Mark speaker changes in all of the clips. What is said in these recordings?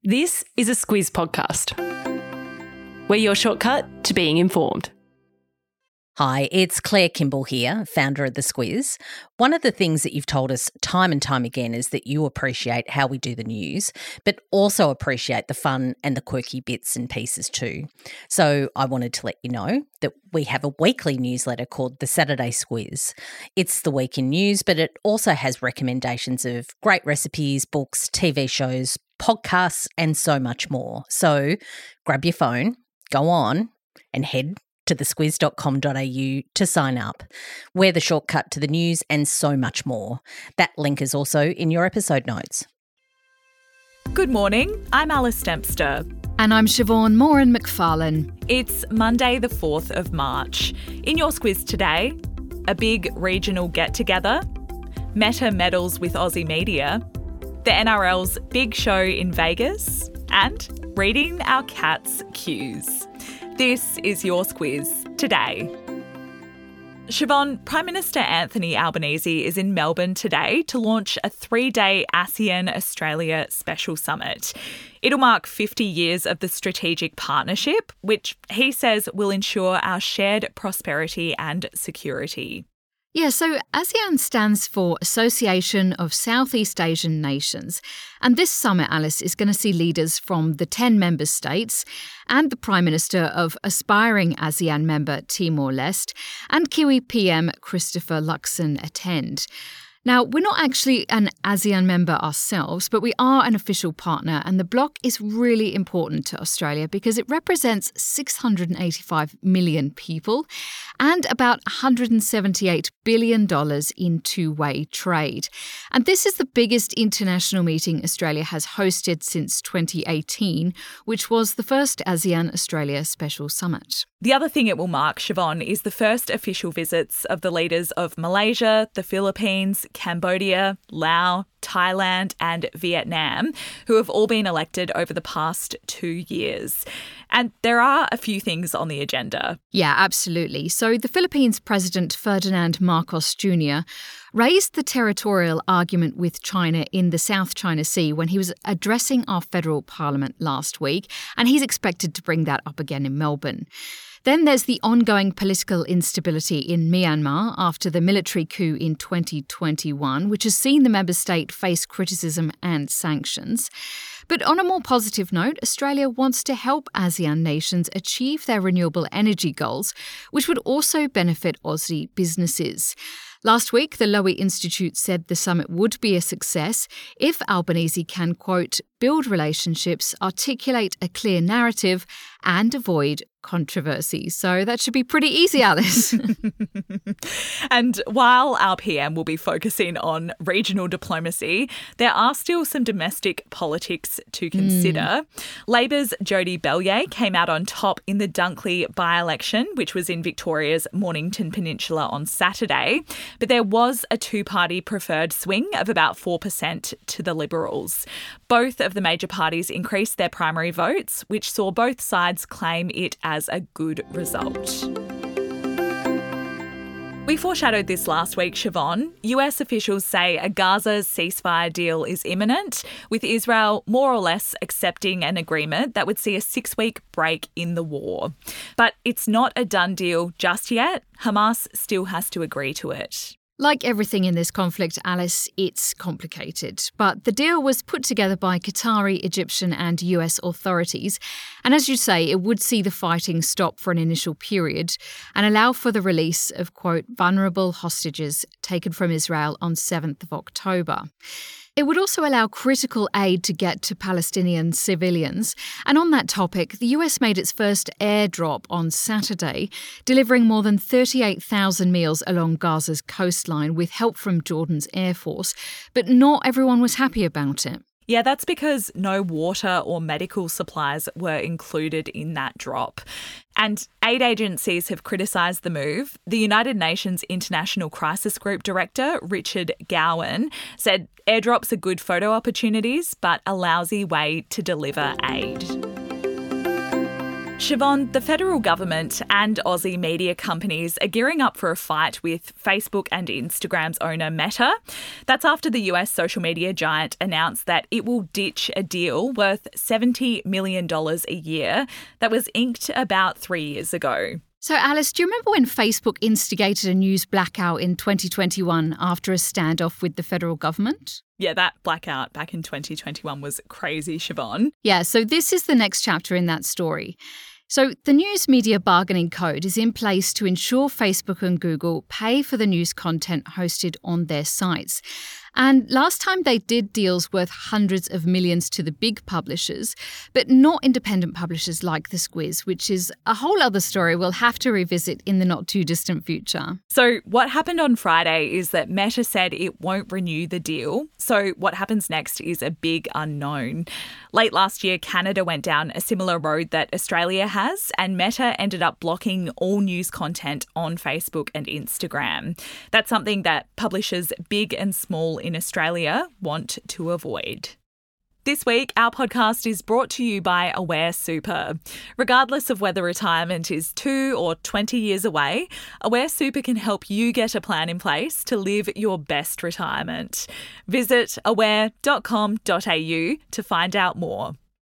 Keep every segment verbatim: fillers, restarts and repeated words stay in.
Speaker 1: This is a Squiz podcast. We're your shortcut to being informed.
Speaker 2: Hi, it's Claire Kimball here, founder of The Squiz. One of the things that you've told us time and time again is that you appreciate how we do the news, but also appreciate the fun and the quirky bits and pieces too. So I wanted to let you know that we have a weekly newsletter called The Saturday Squiz. It's the week in news, but it also has recommendations of great recipes, books, T V shows, podcasts, and so much more. So grab your phone, go on and head to the squiz dot com dot a u to sign up. We're the shortcut to the news and so much more. That link is also in your episode notes.
Speaker 3: Good morning, I'm Alice Dempster.
Speaker 4: And I'm Siobhan Moran McFarlane.
Speaker 3: It's Monday the fourth of March. In your Squiz today, a big regional get-together, Meta meddles with Aussie media, the N R L's big show in Vegas, and reading our cat's cues. This is your Squiz today. Siobhan, Prime Minister Anthony Albanese is in Melbourne today to launch a three-day ASEAN-Australia Special Summit. It'll mark fifty years of the strategic partnership, which he says will ensure our shared prosperity and security.
Speaker 4: Yeah, so ASEAN stands for Association of Southeast Asian Nations. And this summit, Alice, is going to see leaders from the ten member states and the Prime Minister of aspiring ASEAN member Timor-Leste and Kiwi P M Christopher Luxon attend. Now, we're not actually an ASEAN member ourselves, but we are an official partner, and the bloc is really important to Australia because it represents six hundred eighty-five million people and about one hundred seventy-eight billion dollars in two-way trade. And this is the biggest international meeting Australia has hosted since twenty eighteen, which was the first ASEAN-Australia Special Summit.
Speaker 3: The other thing it will mark, Siobhan, is the first official visits of the leaders of Malaysia, the Philippines, Cambodia, Laos, Thailand and Vietnam, who have all been elected over the past two years. And there are a few things on the agenda.
Speaker 4: Yeah, absolutely. So the Philippines President Ferdinand Marcos Junior raised the territorial argument with China in the South China Sea when he was addressing our federal parliament last week, and he's expected to bring that up again in Melbourne. Then there's the ongoing political instability in Myanmar after the military coup in twenty twenty-one, which has seen the member state face criticism and sanctions. But on a more positive note, Australia wants to help ASEAN nations achieve their renewable energy goals, which would also benefit Aussie businesses. Last week, the Lowy Institute said the summit would be a success if Albanese can, quote, build relationships, articulate a clear narrative and avoid controversy. So that should be pretty easy, Alice.
Speaker 3: And while our P M will be focusing on regional diplomacy, there are still some domestic politics to consider. Mm. Labor's Jodie Bellyer came out on top in the Dunkley by-election, which was in Victoria's Mornington Peninsula on Saturday. But there was a two-party preferred swing of about four percent to the Liberals. Both of the major parties increased their primary votes, which saw both sides claim it as a good result. We foreshadowed this last week, Siobhan. U S officials say a Gaza ceasefire deal is imminent, with Israel more or less accepting an agreement that would see a six-week break in the war. But it's not a done deal just yet. Hamas still has to agree to it.
Speaker 4: Like everything in this conflict, Alice, it's complicated. But the deal was put together by Qatari, Egyptian and U S authorities. And as you say, it would see the fighting stop for an initial period and allow for the release of, quote, vulnerable hostages taken from Israel on seventh of October. It would also allow critical aid to get to Palestinian civilians. And on that topic, the U S made its first airdrop on Saturday, delivering more than thirty-eight thousand meals along Gaza's coastline with help from Jordan's Air Force. But not everyone was happy about it.
Speaker 3: Yeah, that's because no water or medical supplies were included in that drop. And aid agencies have criticised the move. The United Nations International Crisis Group Director, Richard Gowan, said airdrops are good photo opportunities, but a lousy way to deliver aid. Siobhan, the federal government and Aussie media companies are gearing up for a fight with Facebook and Instagram's owner Meta. That's after the U S social media giant announced that it will ditch a deal worth seventy million dollars a year that was inked about three years ago.
Speaker 4: So, Alice, do you remember when Facebook instigated a news blackout in twenty twenty-one after a standoff with the federal government?
Speaker 3: Yeah, that blackout back in twenty twenty-one was crazy, Siobhan.
Speaker 4: Yeah, so this is the next chapter in that story. So the News Media Bargaining Code is in place to ensure Facebook and Google pay for the news content hosted on their sites. And last time they did deals worth hundreds of millions to the big publishers, but not independent publishers like The Squiz, which is a whole other story we'll have to revisit in the not too distant future.
Speaker 3: So what happened on Friday is that Meta said it won't renew the deal. So what happens next is a big unknown. Late last year, Canada went down a similar road that Australia has, and Meta ended up blocking all news content on Facebook and Instagram. That's something that publishers big and small in Australia want to avoid. This week, our podcast is brought to you by Aware Super. Regardless of whether retirement is two or twenty years away, Aware Super can help you get a plan in place to live your best retirement. Visit aware dot com dot a u to find out more.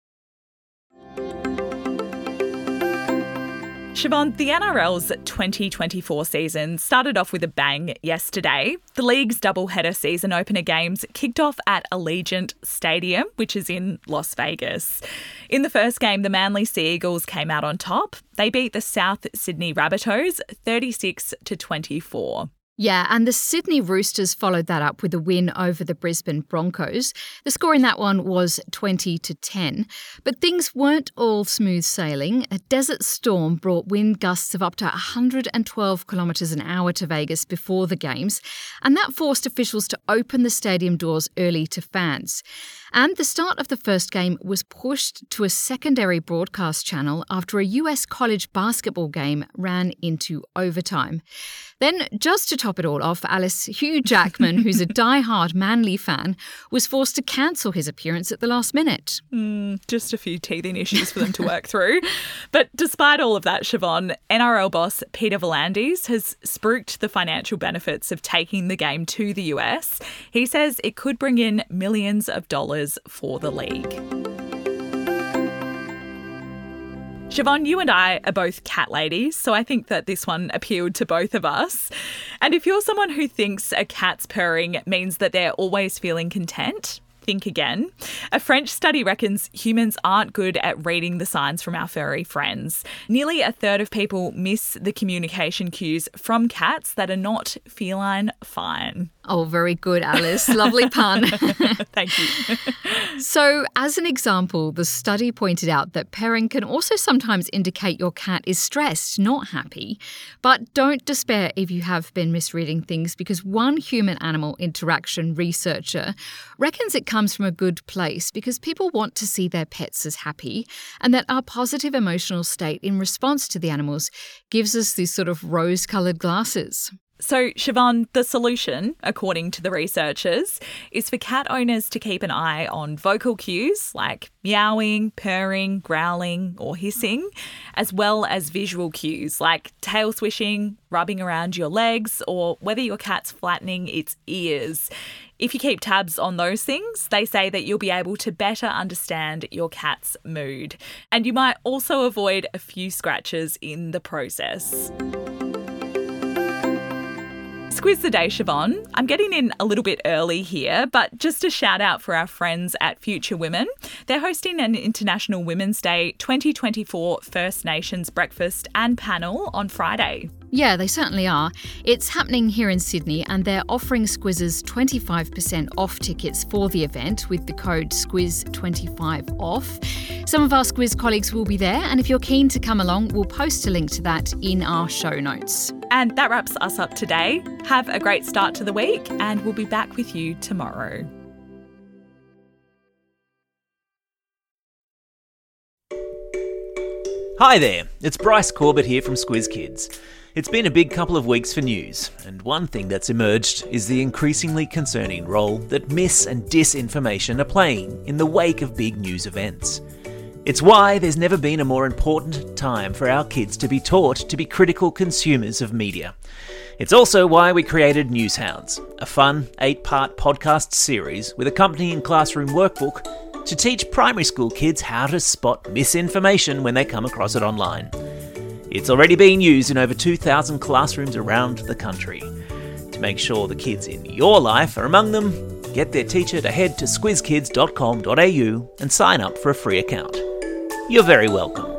Speaker 3: Siobhan, the N R L's twenty twenty-four season started off with a bang yesterday. The league's doubleheader season opener games kicked off at Allegiant Stadium, which is in Las Vegas. In the first game, the Manly Sea Eagles came out on top. They beat the South Sydney Rabbitohs thirty-six to twenty-four.
Speaker 4: Yeah, and the Sydney Roosters followed that up with a win over the Brisbane Broncos. The score in that one was twenty to ten. But things weren't all smooth sailing. A desert storm brought wind gusts of up to one hundred twelve kilometres an hour to Vegas before the games, and that forced officials to open the stadium doors early to fans. And the start of the first game was pushed to a secondary broadcast channel after a U S college basketball game ran into overtime. Then, just to top it all off, Alice, Hugh Jackman, who's a die-hard Manly fan, was forced to cancel his appearance at the last minute.
Speaker 3: Mm, just a few teething issues for them to work through. But despite all of that, Siobhan, N R L boss Peter V'landys has spruiked the financial benefits of taking the game to the U S. He says it could bring in millions of dollars for the league. Siobhan, you and I are both cat ladies, so I think that this one appealed to both of us. And if you're someone who thinks a cat's purring means that they're always feeling content, think again. A French study reckons humans aren't good at reading the signs from our furry friends. Nearly a third of people miss the communication cues from cats that are not feline fine.
Speaker 4: Oh, very good, Alice. Lovely pun.
Speaker 3: Thank you.
Speaker 4: So, as an example, the study pointed out that purring can also sometimes indicate your cat is stressed, not happy. But don't despair if you have been misreading things, because one human-animal interaction researcher reckons it comes from a good place because people want to see their pets as happy, and that our positive emotional state in response to the animals gives us these sort of rose-coloured glasses.
Speaker 3: So, Siobhan, the solution, according to the researchers, is for cat owners to keep an eye on vocal cues like meowing, purring, growling or hissing, as well as visual cues like tail swishing, rubbing around your legs, or whether your cat's flattening its ears. If you keep tabs on those things, they say that you'll be able to better understand your cat's mood. And you might also avoid a few scratches in the process. Squiz the day, Siobhan. I'm getting in a little bit early here, but just a shout out for our friends at Future Women. They're hosting an International Women's Day twenty twenty-four First Nations breakfast and panel on Friday.
Speaker 4: Yeah, they certainly are. It's happening here in Sydney, and they're offering Squizzes twenty-five percent off tickets for the event with the code squiz twenty-five off. Some of our Squiz colleagues will be there, and if you're keen to come along, we'll post a link to that in our show notes.
Speaker 3: And that wraps us up today. Have a great start to the week, and we'll be back with you tomorrow.
Speaker 5: Hi there, it's Bryce Corbett here from Squiz Kids. It's been a big couple of weeks for news, and one thing that's emerged is the increasingly concerning role that mis and disinformation are playing in the wake of big news events. It's why there's never been a more important time for our kids to be taught to be critical consumers of media. It's also why we created Newshounds, a fun eight-part podcast series with accompanying classroom workbook to teach primary school kids how to spot misinformation when they come across it online. It's already being used in over two thousand classrooms around the country. To make sure the kids in your life are among them, get their teacher to head to squiz kids dot com dot a u and sign up for a free account. You're very welcome.